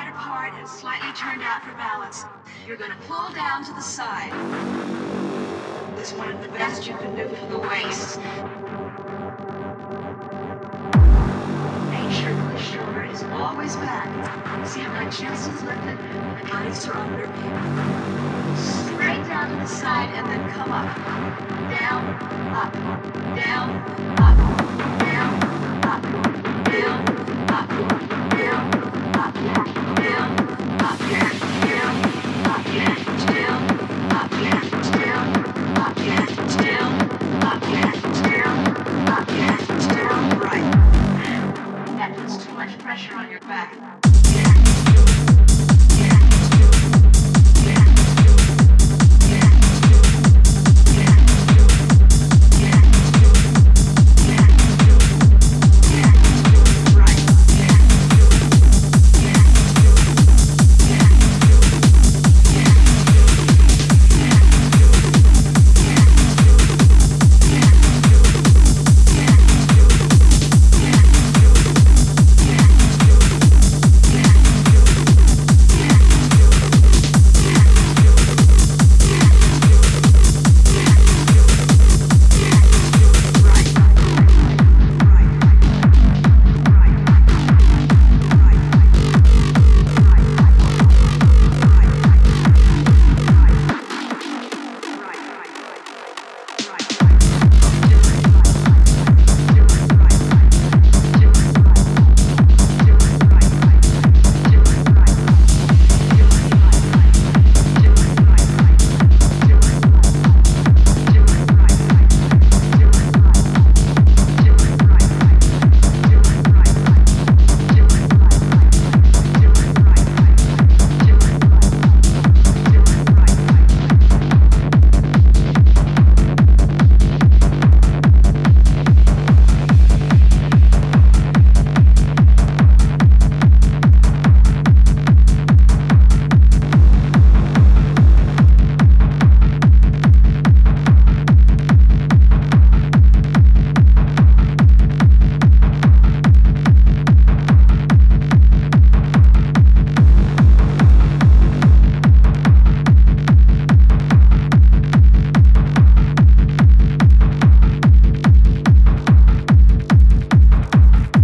apart and slightly turned out for balance. You're going to pull down to the side. It's one of the best you can do for the waist. Make sure the shoulder is always back. See how my chest is lifted and the joints are under. Straight down to the side and then come up. Down, up, down, up, down, up, down, up, down, up, down, up, down, up, down, up, down, up, down, up, down, up, down, right. That puts too much pressure on your back.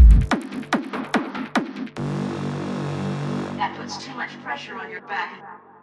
That puts too much pressure on your back.